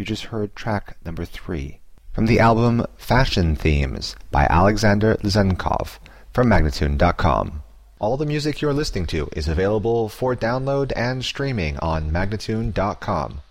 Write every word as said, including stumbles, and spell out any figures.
You just heard track number three from the album Fashion Themes by Alexander Zenkov from Magnatune dot com. All the music you're listening to is available for download and streaming on Magnatune dot com.